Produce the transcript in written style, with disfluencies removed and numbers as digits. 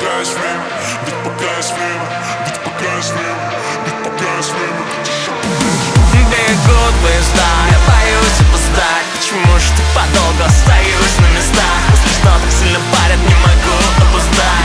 пока есть время, ведь пока есть время, ведь пока есть время, ведь пока есть время. Бегут поезда, я боюсь опоздать. Почему же ты подолгу остаюсь на местах? Если что так сильно парят, не могу опоздать.